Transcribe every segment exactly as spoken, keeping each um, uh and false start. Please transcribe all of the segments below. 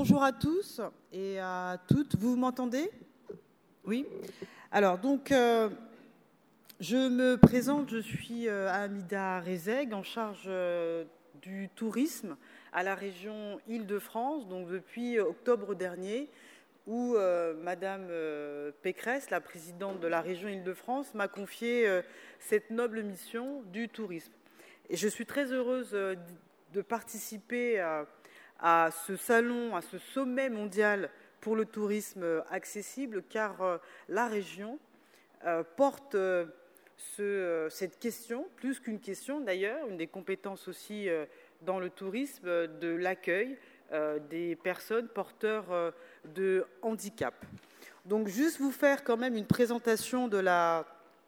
bonjour à tous et à toutes. Vous m'entendez? Oui. Alors, donc, euh, je me présente, je suis euh, Hamida Rezeg, en charge euh, du tourisme à la région Île-de-France, donc depuis octobre dernier, où euh, Madame euh, Pécresse, la présidente de la région Île-de-France, m'a confié euh, cette noble mission du tourisme. Et je suis très heureuse euh, de participer à à ce salon, à ce sommet mondial pour le tourisme accessible, car euh, la région euh, porte euh, ce, euh, cette question, plus qu'une question d'ailleurs, une des compétences aussi euh, dans le tourisme, euh, de l'accueil euh, des personnes porteurs euh, de handicap. Donc juste vous faire quand même une présentation de la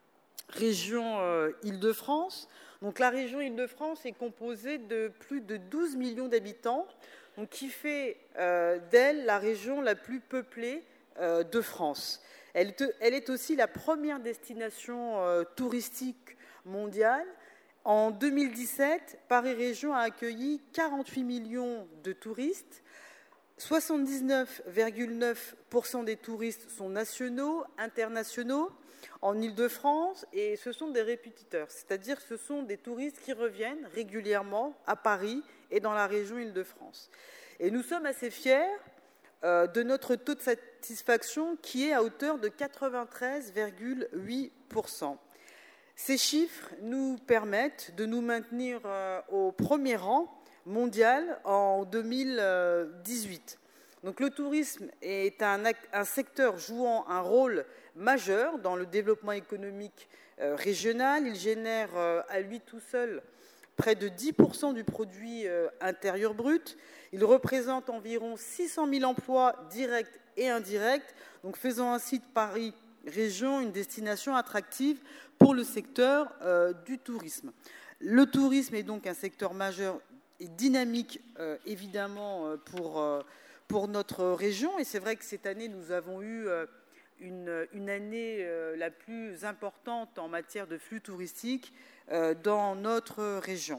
région euh, Île-de-France. Donc la région Île-de-France est composée de plus de douze millions d'habitants, donc qui fait euh, d'elle la région la plus peuplée euh, de France. Elle, te, elle est aussi la première destination euh, touristique mondiale. En deux mille dix-sept, Paris Région a accueilli quarante-huit millions de touristes. soixante-dix-neuf virgule neuf pour cent des touristes sont nationaux, internationaux en Île-de-France, et ce sont des répétiteurs, c'est-à-dire que ce sont des touristes qui reviennent régulièrement à Paris et dans la région Île-de-France. Et nous sommes assez fiers euh, de notre taux de satisfaction qui est à hauteur de quatre-vingt-treize virgule huit pour cent. Ces chiffres nous permettent de nous maintenir euh, au premier rang mondial en deux mille dix-huit. Donc le tourisme est un, un secteur jouant un rôle majeur dans le développement économique euh, régional. Il génère euh, à lui tout seul près de dix pour cent du produit euh, intérieur brut. Il représente environ six cent mille emplois directs et indirects, donc faisant ainsi de Paris Région une destination attractive pour le secteur euh, du tourisme. Le tourisme est donc un secteur majeur et dynamique, euh, évidemment, euh, pour, euh, pour notre région. Et c'est vrai que cette année, nous avons eu euh, une, une année euh, la plus importante en matière de flux touristique euh, dans notre région.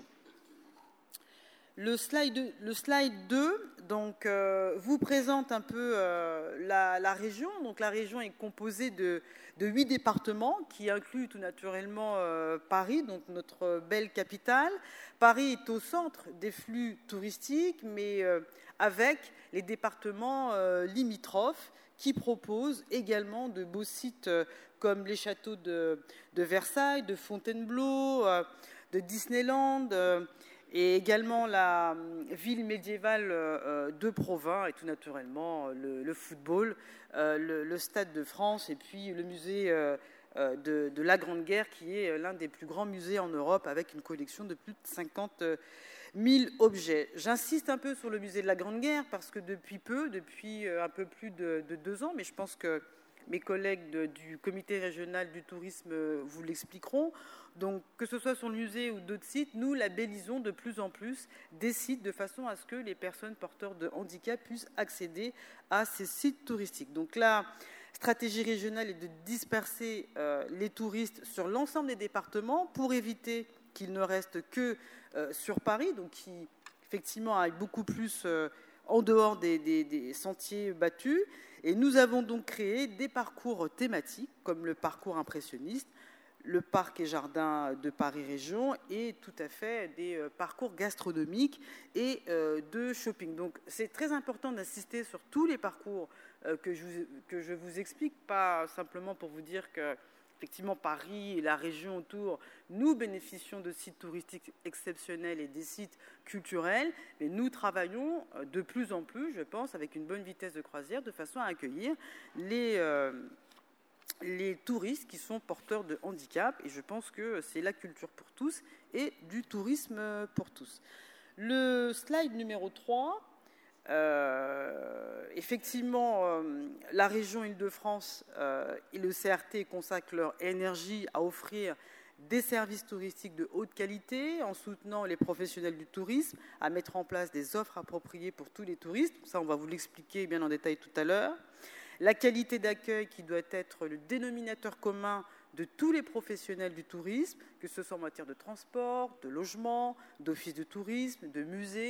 Le slide, le slide deux donc, euh, vous présente un peu euh, la, la région. Donc, la région est composée de, de huit départements qui incluent tout naturellement euh, Paris, donc notre belle capitale. Paris est au centre des flux touristiques, mais euh, avec les départements euh, limitrophes qui proposent également de beaux sites euh, comme les châteaux de, de Versailles, de Fontainebleau, euh, de Disneyland, euh, et également la ville médiévale de Provins et tout naturellement le, le football, le, le Stade de France et puis le musée de, de la Grande Guerre qui est l'un des plus grands musées en Europe avec une collection de plus de cinquante mille objets. J'insiste un peu sur le musée de la Grande Guerre parce que depuis peu, depuis un peu plus de, de deux ans, mais je pense que mes collègues de, du comité régional du tourisme vous l'expliqueront. Donc, que ce soit sur le musée ou d'autres sites, nous labellisons de plus en plus des sites de façon à ce que les personnes porteurs de handicap puissent accéder à ces sites touristiques. Donc, la stratégie régionale est de disperser euh, les touristes sur l'ensemble des départements pour éviter qu'ils ne restent que euh, sur Paris, donc qui, effectivement, aillent beaucoup plus euh, en dehors des, des, des sentiers battus. Et nous avons donc créé des parcours thématiques, comme le parcours impressionniste, le parc et jardin de Paris Région et tout à fait des parcours gastronomiques et de shopping. Donc c'est très important d'insister sur tous les parcours que je, vous, que je vous explique, pas simplement pour vous dire que effectivement Paris et la région autour, nous bénéficions de sites touristiques exceptionnels et des sites culturels, mais nous travaillons de plus en plus, je pense, avec une bonne vitesse de croisière, de façon à accueillir les... Euh, les touristes qui sont porteurs de handicap, et je pense que c'est la culture pour tous et du tourisme pour tous. Le slide numéro trois, euh, effectivement, euh, la région Île-de-France euh, et le C R T consacrent leur énergie à offrir des services touristiques de haute qualité en soutenant les professionnels du tourisme, à mettre en place des offres appropriées pour tous les touristes. Ça, on va vous l'expliquer bien en détail tout à l'heure. La qualité d'accueil qui doit être le dénominateur commun de tous les professionnels du tourisme, que ce soit en matière de transport, de logement, d'office de tourisme, de musée,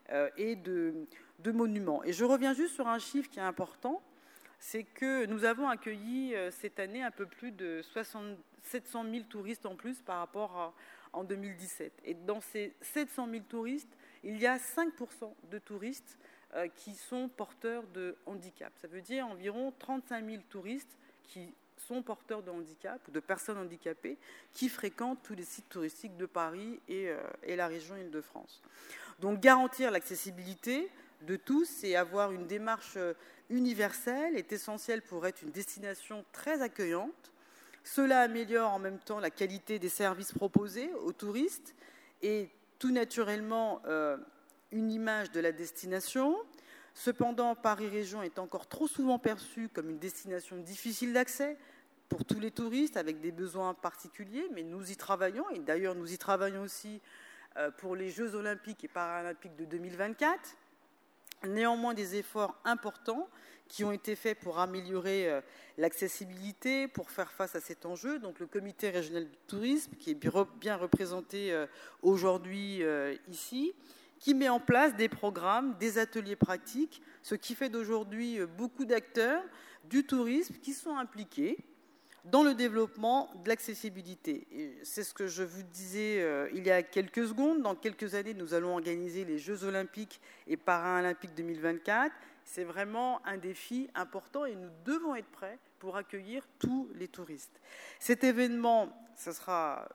euh, et de, de monuments. Et je reviens juste sur un chiffre qui est important, c'est que nous avons accueilli euh, cette année un peu plus de sept cent mille touristes en plus par rapport à en deux mille dix-sept. Et dans ces sept cent mille touristes, il y a cinq pour cent de touristes euh, qui sont porteurs de handicap. Ça veut dire environ trente-cinq mille touristes qui sont porteurs de handicap ou de personnes handicapées qui fréquentent tous les sites touristiques de Paris et, euh, et la région Île-de-France. Donc garantir l'accessibilité de tous et avoir une démarche universelle est essentiel pour être une destination très accueillante. Cela améliore en même temps la qualité des services proposés aux touristes et tout naturellement euh, une image de la destination. Cependant, Paris Région est encore trop souvent perçue comme une destination difficile d'accès pour tous les touristes avec des besoins particuliers, mais nous y travaillons et d'ailleurs nous y travaillons aussi euh, pour les Jeux Olympiques et Paralympiques de deux mille vingt-quatre. Néanmoins, des efforts importants qui ont été faits pour améliorer euh, l'accessibilité, pour faire face à cet enjeu. Donc, le comité régional du tourisme, qui est bien représenté euh, aujourd'hui euh, ici, qui met en place des programmes, des ateliers pratiques, ce qui fait d'aujourd'hui euh, beaucoup d'acteurs du tourisme qui sont impliqués dans le développement de l'accessibilité. C'est ce que je vous disais euh, il y a quelques secondes. Dans quelques années, nous allons organiser les Jeux Olympiques et Paralympiques deux mille vingt-quatre. C'est vraiment un défi important et nous devons être prêts pour accueillir tous les touristes. Cet événement, ça sera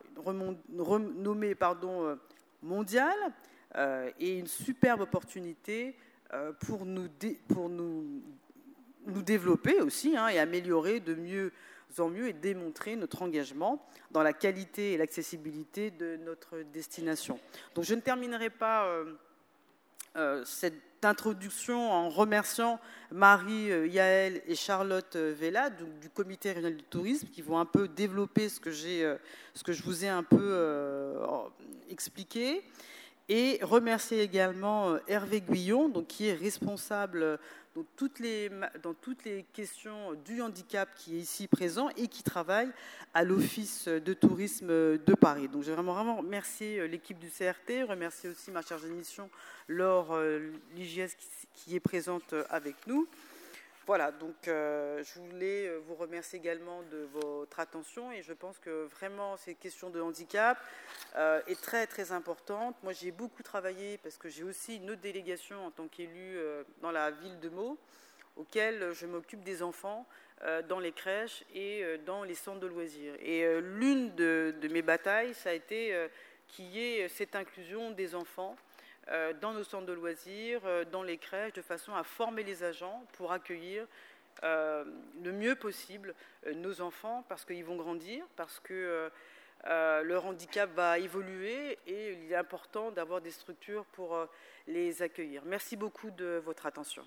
renommé pardon, euh, mondial euh, et une superbe opportunité euh, pour, nous dé pour nous, nous développer aussi hein, et améliorer de mieux en mieux et démontrer notre engagement dans la qualité et l'accessibilité de notre destination. Donc je ne terminerai pas euh, euh, cette introduction en remerciant Marie, euh, Yaël et Charlotte euh, Vella du, du comité régional du tourisme qui vont un peu développer ce que, j'ai, euh, ce que je vous ai un peu euh, expliqué. Et remercier également Hervé Guillon, donc, qui est responsable dans toutes, les, dans toutes les questions du handicap qui est ici présent et qui travaille à l'Office de tourisme de Paris. Donc, j'ai vraiment, vraiment remercié l'équipe du C R T, remercier aussi ma chargée de mission, Laure L'I G S, qui, qui est présente avec nous. Voilà, donc euh, je voulais vous remercier également de votre attention et je pense que vraiment cette question de handicap euh, est très très importante. Moi j'ai beaucoup travaillé parce que j'ai aussi une autre délégation en tant qu'élue euh, dans la ville de Meaux auquel je m'occupe des enfants euh, dans les crèches et euh, dans les centres de loisirs. Et euh, l'une de, de mes batailles, ça a été euh, qu'il y ait cette inclusion des enfants dans nos centres de loisirs, dans les crèches, de façon à former les agents pour accueillir euh, le mieux possible euh, nos enfants, parce qu'ils vont grandir, parce que euh, leur handicap va évoluer et il est important d'avoir des structures pour euh, les accueillir. Merci beaucoup de votre attention.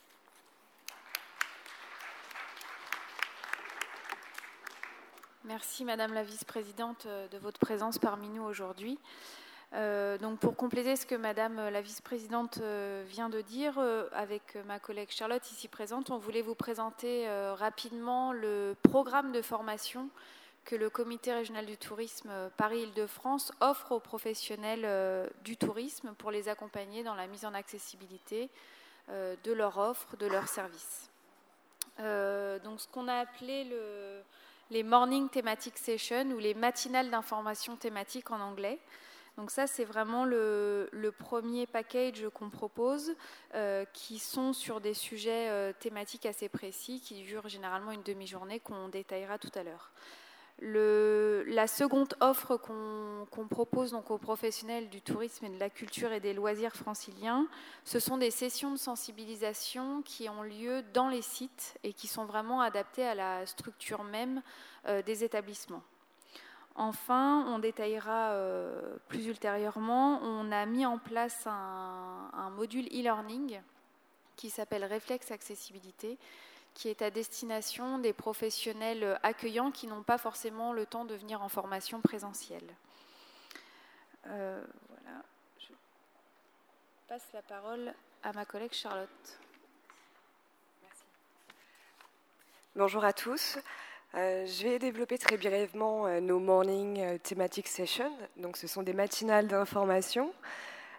Merci Madame la Vice-Présidente de votre présence parmi nous aujourd'hui. Euh, donc pour compléter ce que Madame la Vice-Présidente euh, vient de dire, euh, avec ma collègue Charlotte ici présente, on voulait vous présenter euh, rapidement le programme de formation que le Comité régional du tourisme euh, Paris-Île-de-France offre aux professionnels euh, du tourisme pour les accompagner dans la mise en accessibilité euh, de leur offre, de leurs services. Euh, donc ce qu'on a appelé le, les Morning Thematic Sessions ou les matinales d'information thématique en anglais. Donc ça, c'est vraiment le, le premier package qu'on propose, euh, qui sont sur des sujets euh, thématiques assez précis, qui durent généralement une demi-journée, qu'on détaillera tout à l'heure. Le, la seconde offre qu'on, qu'on propose donc aux professionnels du tourisme et de la culture et des loisirs franciliens, ce sont des sessions de sensibilisation qui ont lieu dans les sites et qui sont vraiment adaptées à la structure même euh, des établissements. Enfin, on détaillera euh, plus ultérieurement, on a mis en place un, un module e-learning qui s'appelle Réflexe Accessibilité, qui est à destination des professionnels accueillants qui n'ont pas forcément le temps de venir en formation présentielle. Euh, voilà. Je passe la parole à ma collègue Charlotte. Merci. Bonjour à tous. Euh, je vais développer très brièvement euh, nos Morning euh, Thematic Sessions. Donc, ce sont des matinales d'information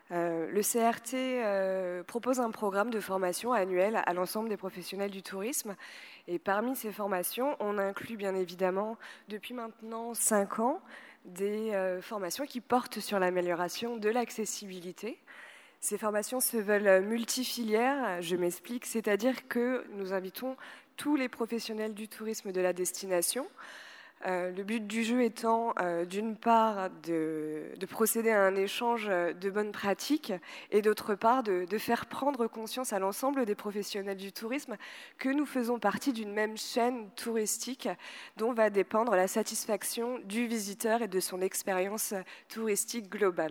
Euh, le C R T euh, propose un programme de formation annuel à l'ensemble des professionnels du tourisme. Et parmi ces formations, on inclut bien évidemment, depuis maintenant cinq ans, des euh, formations qui portent sur l'amélioration de l'accessibilité. Ces formations se veulent multifilières, je m'explique, c'est-à-dire que nous invitons tous les professionnels du tourisme de la destination. Euh, le but du jeu étant, euh, d'une part, de, de procéder à un échange de bonnes pratiques et d'autre part, de, de faire prendre conscience à l'ensemble des professionnels du tourisme que nous faisons partie d'une même chaîne touristique dont va dépendre la satisfaction du visiteur et de son expérience touristique globale.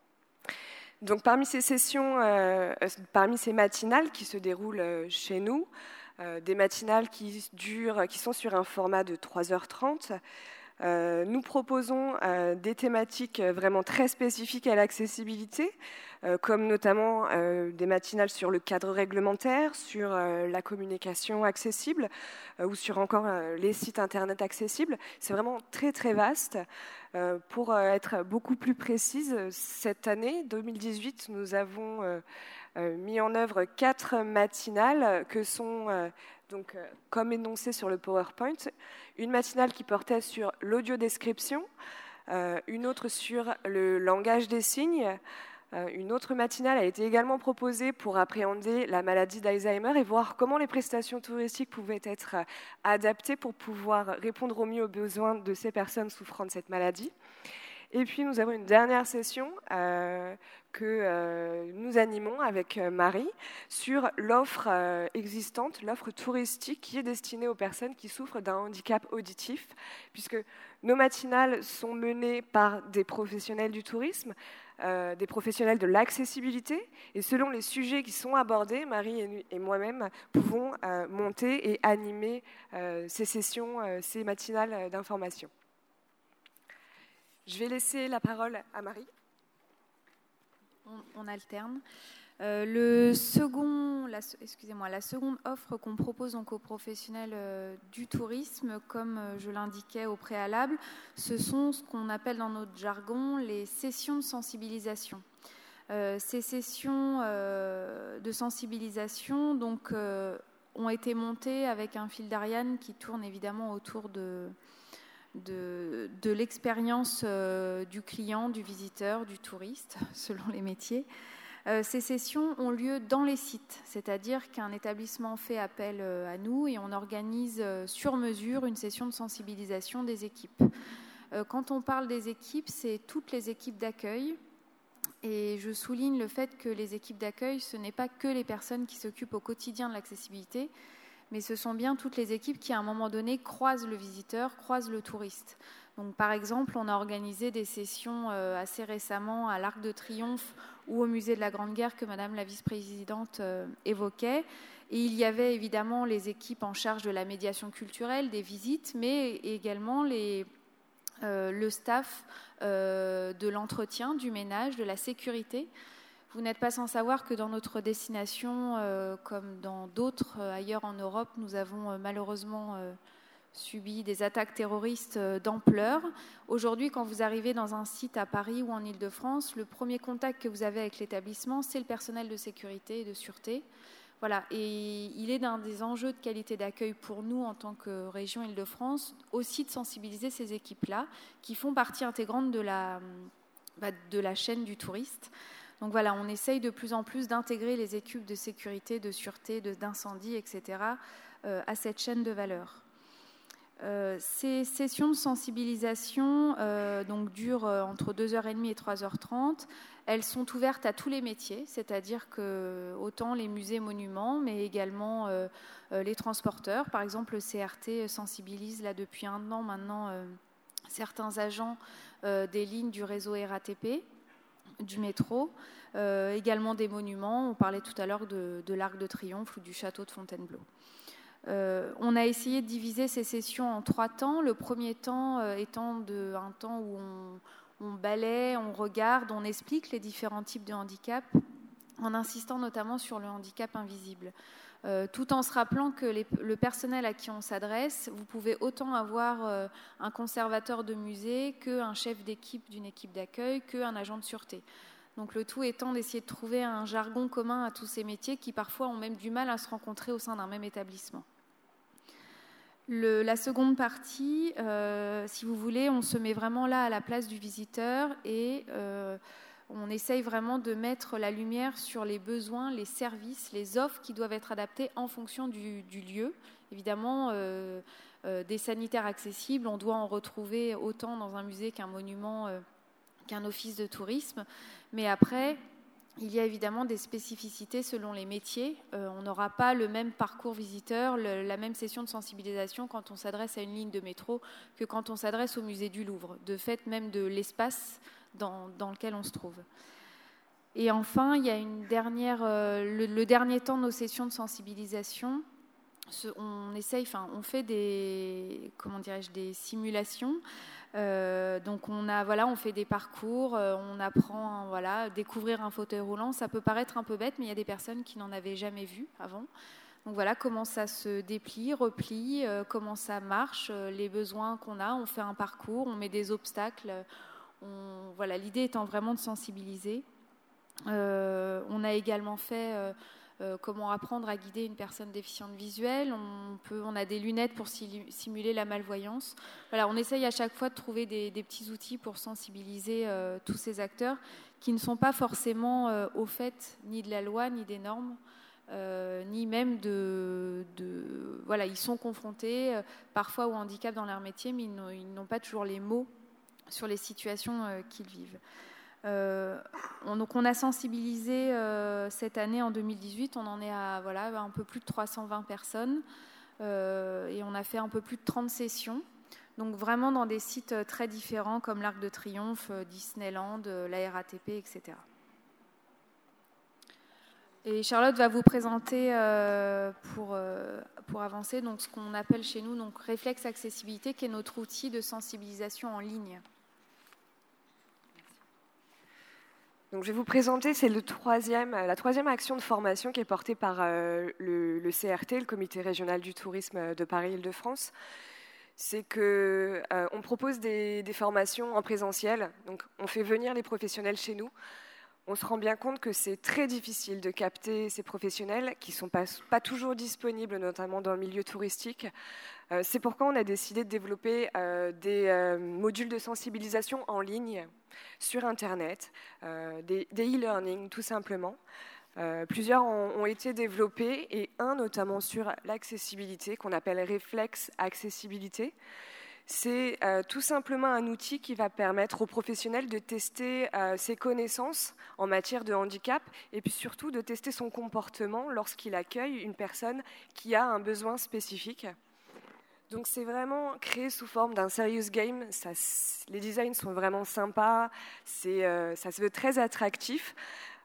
Donc, parmi ces sessions, euh, parmi ces matinales qui se déroulent euh, chez nous, euh, des matinales qui durent, qui sont sur un format de trois heures trente, euh, nous proposons euh, des thématiques vraiment très spécifiques à l'accessibilité, euh, comme notamment euh, des matinales sur le cadre réglementaire, sur euh, la communication accessible, euh, ou sur encore euh, les sites internet accessibles. C'est vraiment très très vaste. Euh, pour euh, être beaucoup plus précise, cette année, deux mille dix-huit, nous avons euh, euh, mis en œuvre quatre matinales que sont, euh, donc, euh, comme énoncé sur le PowerPoint, une matinale qui portait sur l'audiodescription, euh, une autre sur le langage des signes. Euh, une autre matinale a été également proposée pour appréhender la maladie d'Alzheimer et voir comment les prestations touristiques pouvaient être euh, adaptées pour pouvoir répondre au mieux aux besoins de ces personnes souffrant de cette maladie. Et puis nous avons une dernière session euh, que euh, nous animons avec Marie sur l'offre euh, existante, l'offre touristique qui est destinée aux personnes qui souffrent d'un handicap auditif, puisque nos matinales sont menées par des professionnels du tourisme, euh, des professionnels de l'accessibilité, et selon les sujets qui sont abordés, Marie et, et moi-même pouvons euh, monter et animer euh, ces sessions, euh, ces matinales d'information. Je vais laisser la parole à Marie. On, on alterne. Euh, le second, la, excusez-moi, la seconde offre qu'on propose donc aux professionnels euh, du tourisme, comme euh, je l'indiquais au préalable, ce sont ce qu'on appelle dans notre jargon les sessions de sensibilisation. Euh, ces sessions euh, de sensibilisation donc, euh, ont été montées avec un fil d'Ariane qui tourne évidemment autour de... de, de l'expérience euh, du client, du visiteur, du touriste, selon les métiers. Euh, ces sessions ont lieu dans les sites, c'est-à-dire qu'un établissement fait appel euh, à nous et on organise euh, sur mesure une session de sensibilisation des équipes. Euh, quand on parle des équipes, c'est toutes les équipes d'accueil. Et je souligne le fait que les équipes d'accueil, ce n'est pas que les personnes qui s'occupent au quotidien de l'accessibilité, mais ce sont bien toutes les équipes qui, à un moment donné, croisent le visiteur, croisent le touriste. Donc, par exemple, on a organisé des sessions euh, assez récemment à l'Arc de Triomphe ou au Musée de la Grande Guerre que Madame la vice-présidente euh, évoquait. Et il y avait évidemment les équipes en charge de la médiation culturelle, des visites, mais également les, euh, le staff euh, de l'entretien, du ménage, de la sécurité. Vous n'êtes pas sans savoir que dans notre destination, euh, comme dans d'autres euh, ailleurs en Europe, nous avons euh, malheureusement euh, subi des attaques terroristes euh, d'ampleur. Aujourd'hui, quand vous arrivez dans un site à Paris ou en Île-de-France, le premier contact que vous avez avec l'établissement, c'est le personnel de sécurité et de sûreté. Voilà. Et il est d'un des enjeux de qualité d'accueil pour nous en tant que région Île-de-France, aussi de sensibiliser ces équipes-là, qui font partie intégrante de la, bah, de la chaîne du touriste. Donc voilà, on essaye de plus en plus d'intégrer les équipes de sécurité, de sûreté, de, d'incendie, et cetera euh, à cette chaîne de valeur. Euh, ces sessions de sensibilisation euh, donc, durent euh, entre deux heures trente et trois heures trente. Elles sont ouvertes à tous les métiers, c'est-à-dire que autant les musées monuments, mais également euh, euh, les transporteurs. Par exemple, le C R T sensibilise là depuis un an maintenant euh, certains agents euh, des lignes du réseau R A T P, du métro, euh, également des monuments. On parlait tout à l'heure de, de l'Arc de Triomphe ou du château de Fontainebleau. Euh, on a essayé de diviser ces sessions en trois temps. Le premier temps euh, étant de, un temps où on, on balaie, on regarde, on explique les différents types de handicap, en insistant notamment sur le handicap invisible. Euh, tout en se rappelant que les, le personnel à qui on s'adresse, vous pouvez autant avoir euh, un conservateur de musée qu'un chef d'équipe d'une équipe d'accueil, qu'un agent de sûreté. Donc le tout étant d'essayer de trouver un jargon commun à tous ces métiers qui parfois ont même du mal à se rencontrer au sein d'un même établissement. Le, la seconde partie, euh, si vous voulez, on se met vraiment là à la place du visiteur et euh, on essaye vraiment de mettre la lumière sur les besoins, les services, les offres qui doivent être adaptées en fonction du, du lieu. Évidemment, euh, euh, des sanitaires accessibles, on doit en retrouver autant dans un musée qu'un monument, euh, qu'un office de tourisme. Mais après, il y a évidemment des spécificités selon les métiers. Euh, on n'aura pas le même parcours visiteur, le, la même session de sensibilisation quand on s'adresse à une ligne de métro que quand on s'adresse au musée du Louvre, de fait même de l'espace dans, dans lequel on se trouve. Et enfin, il y a une dernière, euh, le, le dernier temps de nos sessions de sensibilisation, ce, on essaye, enfin, on fait des, comment dirais-je, des simulations. Euh, donc on a, voilà, on fait des parcours, euh, on apprend, voilà, découvrir un fauteuil roulant. Ça peut paraître un peu bête, mais il y a des personnes qui n'en avaient jamais vu avant. Donc voilà, comment ça se déplie, replie, euh, comment ça marche, euh, les besoins qu'on a. On fait un parcours, on met des obstacles. On, voilà, l'idée étant vraiment de sensibiliser. Euh, on a également fait euh, euh, comment apprendre à guider une personne déficiente visuelle. On, peut, on a des lunettes pour simuler la malvoyance. Voilà, on essaye à chaque fois de trouver des, des petits outils pour sensibiliser euh, tous ces acteurs qui ne sont pas forcément euh, au fait ni de la loi, ni des normes, euh, ni même de, de... Voilà, ils sont confrontés euh, parfois au handicap dans leur métier, mais ils n'ont, ils n'ont pas toujours les mots sur les situations euh, qu'ils vivent. Euh, on, donc on a sensibilisé euh, cette année en deux mille dix-huit, on en est à voilà, un peu plus de trois cent vingt personnes euh, et on a fait un peu plus de trente sessions, donc vraiment dans des sites très différents comme l'Arc de Triomphe, Disneyland, la R A T P, et cetera. Et Charlotte va vous présenter euh, pour, euh, pour avancer donc, ce qu'on appelle chez nous donc, Réflexe Accessibilité, qui est notre outil de sensibilisation en ligne. Donc, je vais vous présenter, c'est le troisième, la troisième action de formation qui est portée par euh, le, le C R T, le Comité régional du tourisme de Paris-Île-de-France. C'est qu'on euh, propose des, des formations en présentiel, donc on fait venir les professionnels chez nous. On se rend bien compte que c'est très difficile de capter ces professionnels qui ne sont pas, pas toujours disponibles, notamment dans le milieu touristique. Euh, c'est pourquoi on a décidé de développer euh, des euh, modules de sensibilisation en ligne sur Internet, euh, des, des e-learning tout simplement. Euh, plusieurs ont, ont été développés et un notamment sur l'accessibilité qu'on appelle Réflexe Accessibilité. C'est euh, tout simplement un outil qui va permettre aux professionnels de tester euh, ses connaissances en matière de handicap et puis surtout de tester son comportement lorsqu'il accueille une personne qui a un besoin spécifique. Donc c'est vraiment créé sous forme d'un serious game. Ça, les designs sont vraiment sympas, c'est, euh, ça se veut très attractif.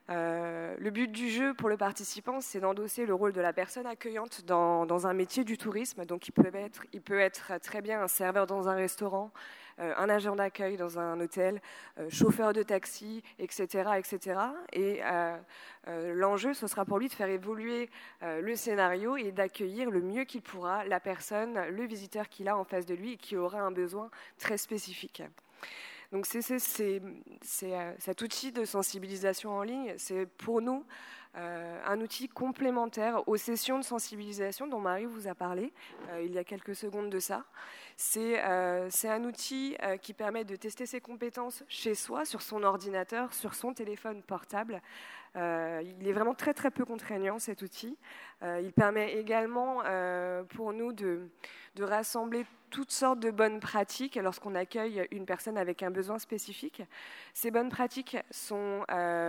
Euh, le but du jeu pour le participant, c'est d'endosser le rôle de la personne accueillante dans, dans un métier du tourisme. Donc il peut être, il peut être très bien un serveur dans un restaurant, euh, un agent d'accueil dans un hôtel, euh, chauffeur de taxi, et cetera, et cetera. Et euh, euh, l'enjeu, ce sera pour lui de faire évoluer euh, le scénario et d'accueillir le mieux qu'il pourra la personne, le visiteur qu'il a en face de lui et qui aura un besoin très spécifique. Donc c'est, c'est, c'est, c'est, euh, cet outil de sensibilisation en ligne, c'est pour nous euh, un outil complémentaire aux sessions de sensibilisation dont Marie vous a parlé euh, il y a quelques secondes de ça. C'est, euh, c'est un outil euh, qui permet de tester ses compétences chez soi, sur son ordinateur, sur son téléphone portable. Euh, il est vraiment très très peu contraignant cet outil. Euh, il permet également euh, pour nous de, de rassembler toutes sortes de bonnes pratiques lorsqu'on accueille une personne avec un besoin spécifique. Ces bonnes pratiques sont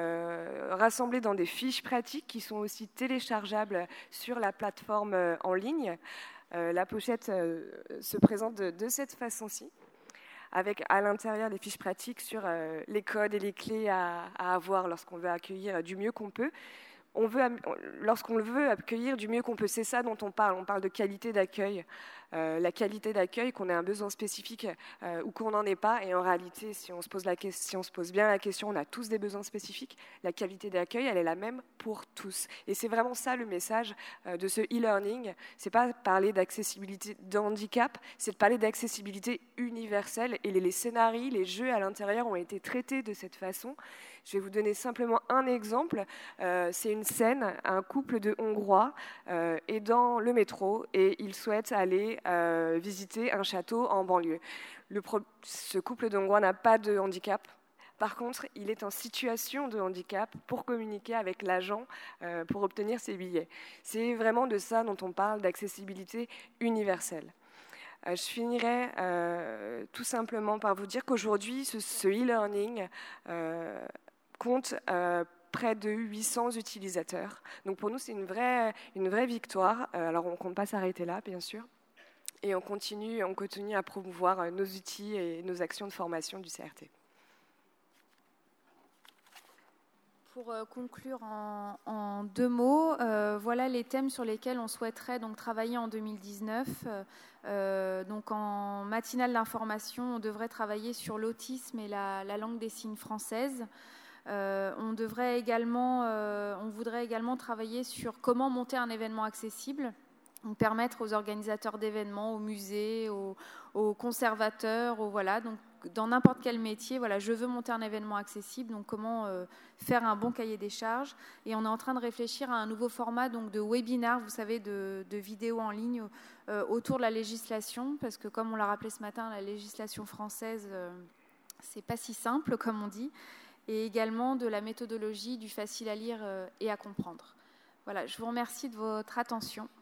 euh, rassemblées dans des fiches pratiques qui sont aussi téléchargeables sur la plateforme euh, en ligne. Euh, la pochette euh, se présente de, de cette façon-ci, avec à l'intérieur les fiches pratiques sur euh, les codes et les clés à, à avoir lorsqu'on veut accueillir du mieux qu'on peut. On veut, lorsqu'on veut accueillir du mieux qu'on peut, c'est ça dont on parle. On parle de qualité d'accueil. euh, la qualité d'accueil, qu'on ait un besoin spécifique euh, ou qu'on n'en ait pas. Et en réalité, si on, se pose la, si on se pose bien la question, on a tous des besoins spécifiques. La qualité d'accueil, elle est la même pour tous. Et c'est vraiment ça le message euh, de ce e-learning. C'est pas parler d'accessibilité de handicap, c'est de parler d'accessibilité universelle. Et les, les scénarios, les jeux à l'intérieur ont été traités de cette façon. Je vais vous donner simplement un exemple. Euh, c'est une scène, un couple de Hongrois euh, est dans le métro et ils souhaitent aller euh, visiter un château en banlieue. Le pro- ce couple de Hongrois n'a pas de handicap. Par contre, il est en situation de handicap pour communiquer avec l'agent euh, pour obtenir ses billets. C'est vraiment de ça dont on parle, d'accessibilité universelle. Euh, je finirai euh, tout simplement par vous dire qu'aujourd'hui, ce, ce e-learning euh, compte euh, près de huit cents utilisateurs. Donc pour nous, c'est une vraie, une vraie victoire. Euh, alors on ne compte pas s'arrêter là, bien sûr. Et on continue, on continue à promouvoir euh, nos outils et nos actions de formation du C R T. Pour euh, conclure en, en deux mots, euh, voilà les thèmes sur lesquels on souhaiterait donc travailler en deux mille dix-neuf. Euh, donc en matinale d'information, on devrait travailler sur l'autisme et la, la langue des signes française. Euh, on devrait également, euh, on voudrait également travailler sur comment monter un événement accessible, donc permettre aux organisateurs d'événements, aux musées, aux, aux conservateurs, aux, voilà, donc dans n'importe quel métier, voilà, je veux monter un événement accessible, donc comment euh, faire un bon cahier des charges. Et on est en train de réfléchir à un nouveau format donc de webinar, vous savez, de, de vidéos en ligne euh, autour de la législation, parce que comme on l'a rappelé ce matin, la législation française, euh, c'est pas si simple, comme on dit, et également de la méthodologie, du facile à lire euh, et à comprendre. Voilà, je vous remercie de votre attention.